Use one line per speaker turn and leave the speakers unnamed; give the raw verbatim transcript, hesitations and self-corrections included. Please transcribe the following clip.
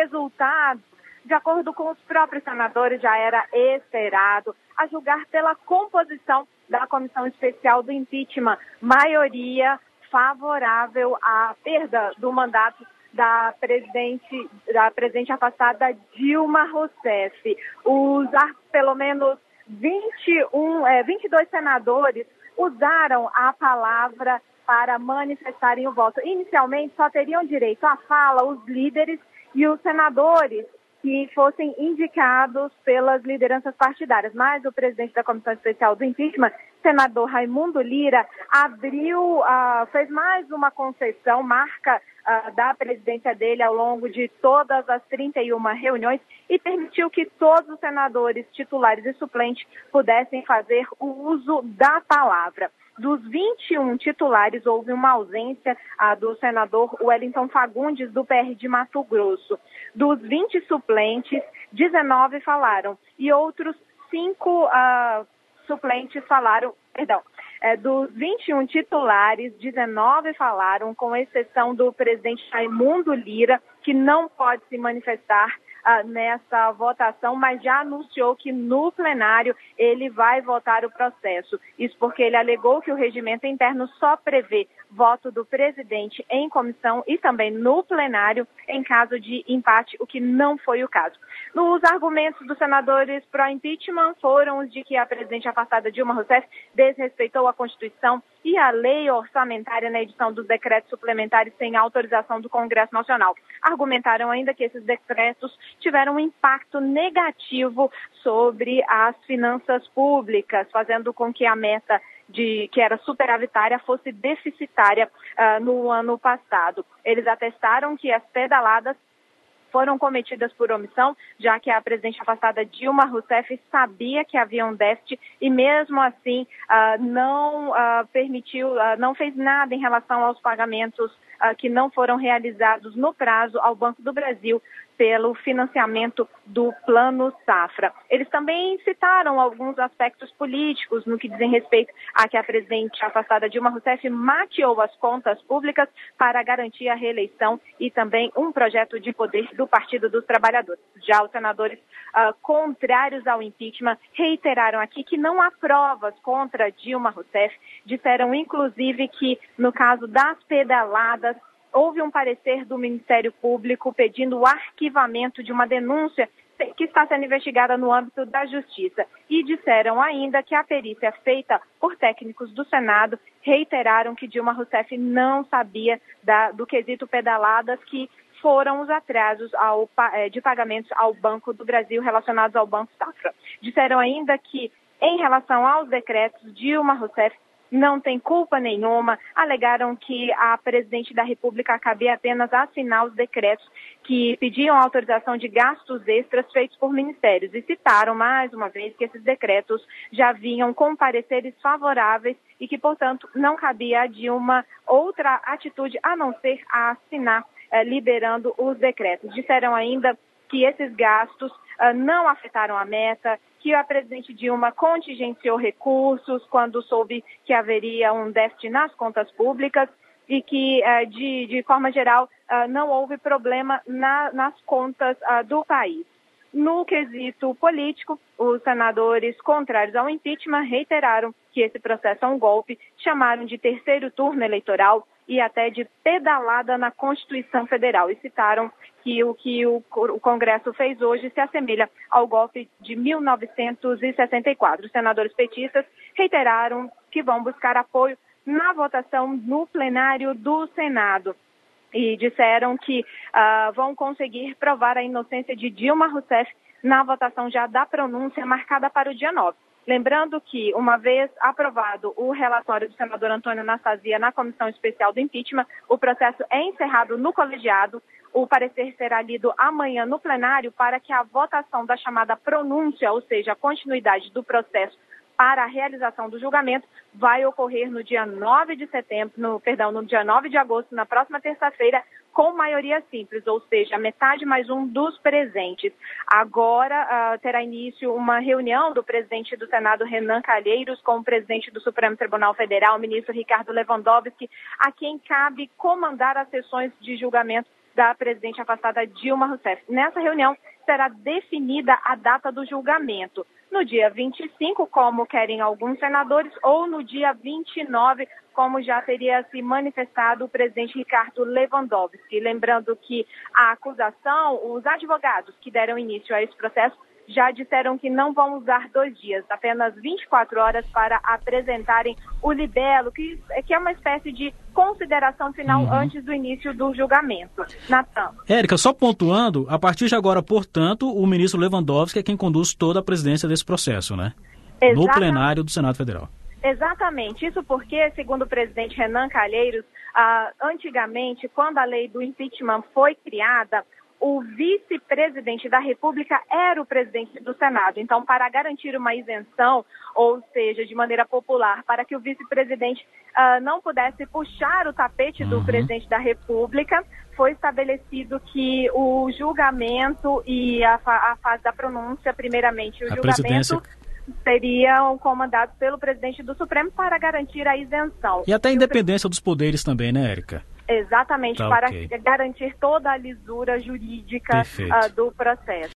resultado, de acordo com os próprios senadores, já era esperado, a julgar pela composição da comissão especial do impeachment, maioria favorável à perda do mandato da presidente, da presidente afastada Dilma Rousseff. Os pelo menos vinte e um, é, vinte e dois senadores usaram a palavra para manifestarem o voto. Inicialmente, só teriam direito à fala os líderes e os senadores que fossem indicados pelas lideranças partidárias. Mas o presidente da Comissão Especial do Impeachment, senador Raimundo Lira, abriu, uh, fez mais uma concessão, marca uh, da presidência dele ao longo de todas as trinta e uma reuniões e permitiu que todos os senadores titulares e suplentes pudessem fazer o uso da palavra. Dos vinte e um titulares, houve uma ausência ah, do senador Wellington Fagundes, do P R de Mato Grosso. Dos vinte suplentes, dezenove falaram e outros cinco ah, suplentes falaram, perdão, é, dos vinte e um titulares, dezenove falaram, com exceção do presidente Raimundo Lira, que não pode se manifestar Uh, nessa votação, mas já anunciou que no plenário ele vai votar o processo. Isso porque ele alegou que o regimento interno só prevê voto do presidente em comissão e também no plenário em caso de empate, o que não foi o caso. Os argumentos dos senadores pró-impeachment foram os de que a presidente afastada Dilma Rousseff desrespeitou a Constituição e a lei orçamentária na edição dos decretos suplementares sem autorização do Congresso Nacional. Argumentaram ainda que esses decretos tiveram um impacto negativo sobre as finanças públicas, fazendo com que a meta de que era superavitária fosse deficitária uh, no ano passado. Eles atestaram que as pedaladas foram cometidas por omissão, já que a presidente afastada Dilma Rousseff sabia que havia um déficit e mesmo assim uh, não uh, permitiu, uh, não fez nada em relação aos pagamentos uh, que não foram realizados no prazo ao Banco do Brasil pelo financiamento do Plano Safra. Eles também citaram alguns aspectos políticos no que dizem respeito a que a presidente afastada Dilma Rousseff maquiou as contas públicas para garantir a reeleição e também um projeto de poder do Partido dos Trabalhadores. Já os senadores uh, contrários ao impeachment reiteraram aqui que não há provas contra Dilma Rousseff, disseram inclusive que no caso das pedaladas houve um parecer do Ministério Público pedindo o arquivamento de uma denúncia que está sendo investigada no âmbito da Justiça. E disseram ainda que a perícia feita por técnicos do Senado reiteraram que Dilma Rousseff não sabia da, do quesito pedaladas que foram os atrasos ao, de pagamentos ao Banco do Brasil relacionados ao Banco Safra. Disseram ainda que, em relação aos decretos, Dilma Rousseff não tem culpa nenhuma, alegaram que a presidente da República cabia apenas assinar os decretos que pediam autorização de gastos extras feitos por ministérios e citaram mais uma vez que esses decretos já vinham com pareceres favoráveis e que, portanto, não cabia a Dilma outra atitude a não ser a assinar, eh, liberando os decretos. Disseram ainda que esses gastos uh, não afetaram a meta, que a presidente Dilma contingenciou recursos quando soube que haveria um déficit nas contas públicas e que, uh, de, de forma geral, uh, não houve problema na, nas contas uh, do país. No quesito político, os senadores contrários ao impeachment reiteraram que esse processo é um golpe, chamaram de terceiro turno eleitoral e até de pedalada na Constituição Federal e citaram que o que o, o Congresso fez hoje se assemelha ao golpe de mil novecentos e sessenta e quatro. Os senadores petistas reiteraram que vão buscar apoio na votação no plenário do Senado e disseram que uh, vão conseguir provar a inocência de Dilma Rousseff na votação já da pronúncia marcada para o dia nove. Lembrando que, uma vez aprovado o relatório do senador Antônio Anastasia na Comissão Especial do Impeachment, o processo é encerrado no colegiado. O parecer será lido amanhã no plenário para que a votação da chamada pronúncia, ou seja, a continuidade do processo para a realização do julgamento, vai ocorrer no dia nove de setembro, no, perdão, no dia nove de agosto, na próxima terça-feira, com maioria simples, ou seja, metade mais um dos presentes. Agora uh, terá início uma reunião do presidente do Senado, Renan Calheiros, com o presidente do Supremo Tribunal Federal, o ministro Ricardo Lewandowski, a quem cabe comandar as sessões de julgamento da presidente afastada Dilma Rousseff. Nessa reunião será definida a data do julgamento. No dia vinte e cinco, como querem alguns senadores, ou no dia vinte e nove, como já teria se manifestado o presidente Ricardo Lewandowski. Lembrando que a acusação, os advogados que deram início a esse processo, já disseram que não vão usar dois dias, apenas vinte e quatro horas para apresentarem o libelo, que, que é uma espécie de consideração final uhum. antes do início do julgamento. Natan.
Érica, só pontuando, a partir de agora, portanto, o ministro Lewandowski é quem conduz toda a presidência desse processo, né? Exatamente. No plenário do Senado Federal.
Exatamente, isso porque, segundo o presidente Renan Calheiros, ah, antigamente, quando a lei do impeachment foi criada, o vice-presidente da República era o presidente do Senado. Então, para garantir uma isenção, ou seja, de maneira popular, para que o vice-presidente uh, não pudesse puxar o tapete do uhum. presidente da República, foi estabelecido que o julgamento e a, fa- a fase da pronúncia, primeiramente o
a
julgamento...
Presidência...
seriam comandados pelo presidente do Supremo para garantir a isenção.
E até a independência dos poderes também, né, Érica?
Exatamente,
tá,
para
okay.
garantir toda a lisura jurídica uh, do processo.